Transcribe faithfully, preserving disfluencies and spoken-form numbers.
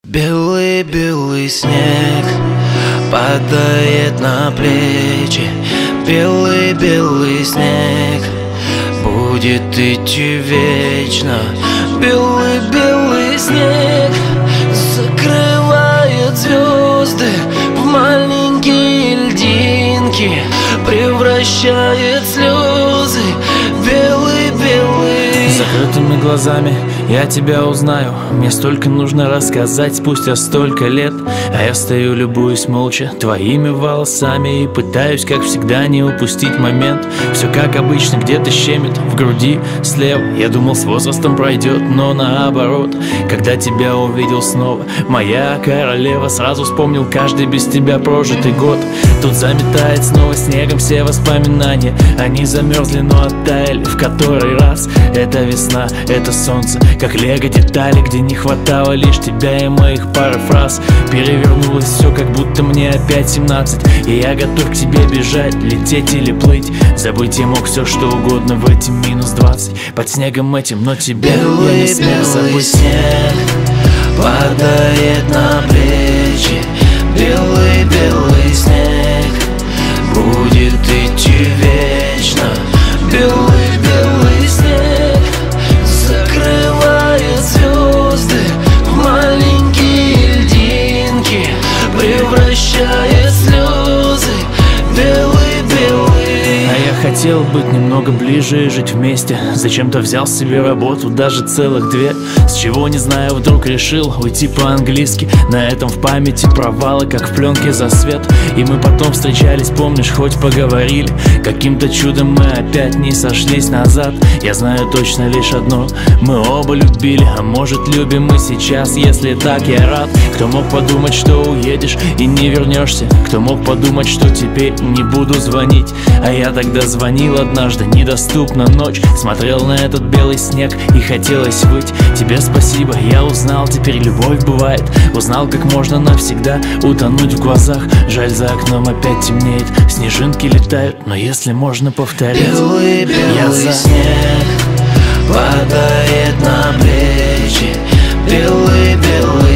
Белый-белый снег падает на плечи. Белый-белый снег будет идти вечно. Белый-белый снег закрывает звезды в маленькие льдинки, превращает слезы в белый-белый. Закрытыми глазами я тебя узнаю. Мне столько нужно рассказать спустя столько лет. А я стою, любуюсь молча твоими волосами и пытаюсь, как всегда, не упустить момент. Все как обычно, где-то щемит в груди слева. Я думал, с возрастом пройдет, но наоборот. Когда тебя увидел снова, моя королева, сразу вспомнил каждый без тебя прожитый год. Тут заметает снова снегом все воспоминания. Они замерзли, но оттаяли в который раз. Это весна, это солнце, как лего детали, где не хватало лишь тебя и моих пары фраз. Перевернулось все, как будто мне опять семнадцать, и я готов к тебе бежать, лететь или плыть. Забыть я мог все, что угодно в эти минус двадцать под снегом этим, но тебя белый, я не смог забыть. Белый снег падает на плечи. Белый-белый снег будет идти вечно. Белый-белый снег закрывает звезды в маленькие льдинки, превращает слезы в белый-белый. А я хотел быть немного ближе и жить вместе. Зачем-то взял себе работу, даже целых две. С чего, не знаю, вдруг решил уйти по-английски. На этом в памяти провалы, как в пленке засвет. И мы потом встречались, помнишь, хоть поговорили. Каким-то чудом мы опять не сошлись назад. Я знаю точно лишь одно: мы оба любили, а может любим мы сейчас. Если так, я рад. Кто мог подумать, что уедешь и не вернешься? Кто мог подумать, что теперь не буду звонить? А я тогда звонил однажды, недоступна ночь. Смотрел на этот белый снег и хотелось выть. Тебе спасибо, я узнал, теперь любовь бывает. Узнал, как можно навсегда утонуть в глазах. Жаль, за окном опять темнеет, снежинки летают, но если можно повторить, белый-белый я за... снег падает на плечи. Белый-белый